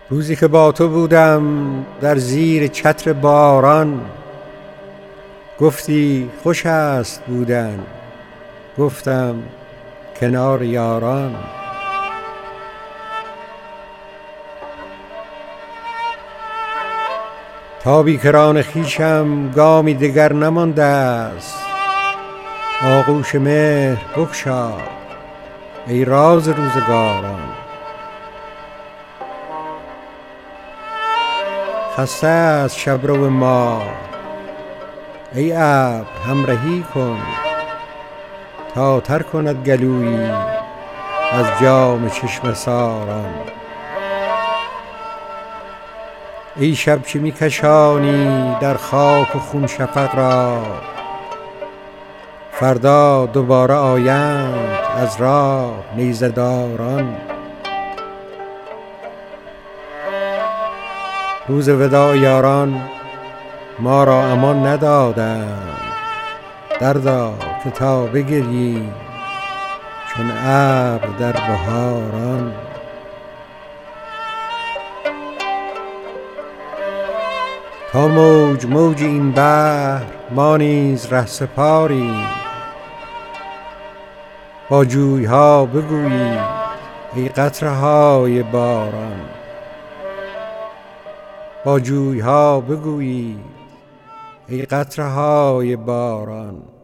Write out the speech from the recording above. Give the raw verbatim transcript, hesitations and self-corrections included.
روزی که با تو بودم در زیر چتر باران، گفتی خوش است بودن، گفتم کنار یاران. تا بی کران خویشم گامی دگر نمانده است، آغوش مهر بگشا ای راز روزگاران. خسته از شبرو ما ای ابر همرهی کن، تا تر کند گلویی از جام چشمه ساران. ای شب که می کشانی در خاک و خون شفق را، فردا دوباره آیند از راه نیزه داران. روز وداع یاران ما را امان ندادند، دردا که تا بگریی چون ابر در بهاران. تا موج موج این بحر ما نیز رهسپاریم، با جویها بگویید ای قطره های باران. با جویها بگویید ای قطره های باران.